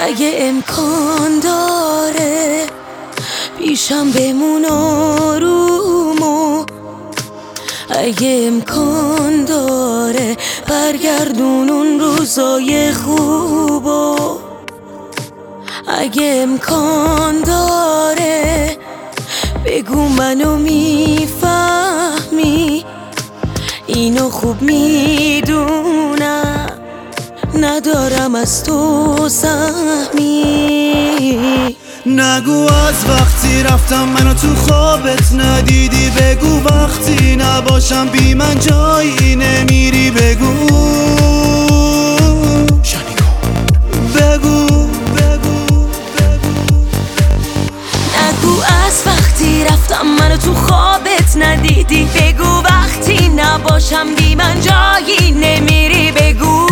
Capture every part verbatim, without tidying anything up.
اگه امکان داره پیشم بمون آرومو، اگه امکان داره برگردون اون روزای خوبو، اگه امکان داره بگو منو میفهمی، اینو خوب میدونم ندارم از تو سهمی. نگو از وقتی رفتم منو تو خوابت ندیدی، بگو وقتی نباشم بی من جایی نمیری، بگو بگو بگو نگو از وقتی رفتم منو تو خوابت ندیدی، بگو وقتی نباشم بی من جایی نمیری، بگو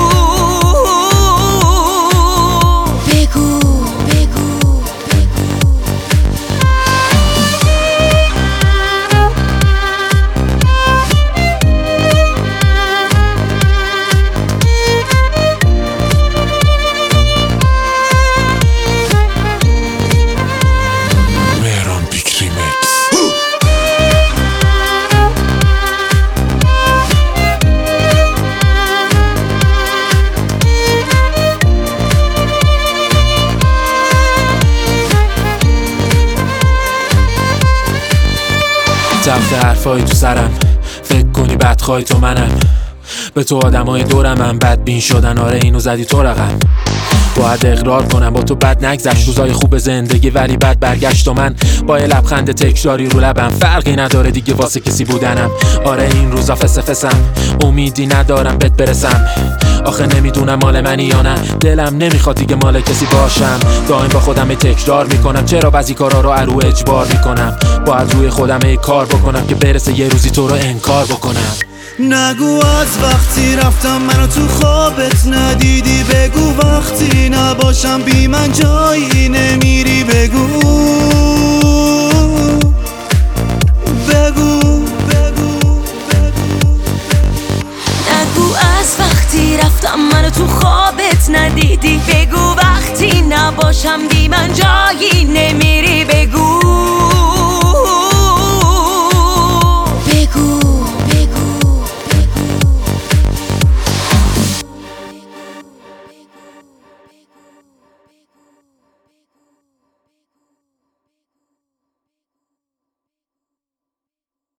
تفت حرفایی تو سرم، فکر کنی بدخوای تو منم، به تو آدمای دورم هم بدبین شدن، آره اینو زدی تو رقم. باید اقرار کنم با تو بد نگذشت، روزای خوب زندگی ولی بد برگشت و من با یه لبخند تکراری رو لبم، فرقی نداره دیگه واسه کسی بودنم. آره این روزا فس فسم، امیدی ندارم بهت برسم، آخه نمیدونم مال منی یا نه، دلم نمیخواد دیگه مال کسی باشم، دائم با خودم تکرار میکنم چرا بعضی کارا رو ارو اجبار میکنم، باید روی خودم ای کار بکنم که برسه یه روزی تو رو انکار بکنم. نگو از وقتی رفتم منو تو خوابت ندیدی، بگو وقتی نباشم بی من جایی نمیری، بگو بگو بگو نگو از وقتی رفتم منو تو خوابت ندیدی، بگو وقتی نباشم بی من جایی نمیری.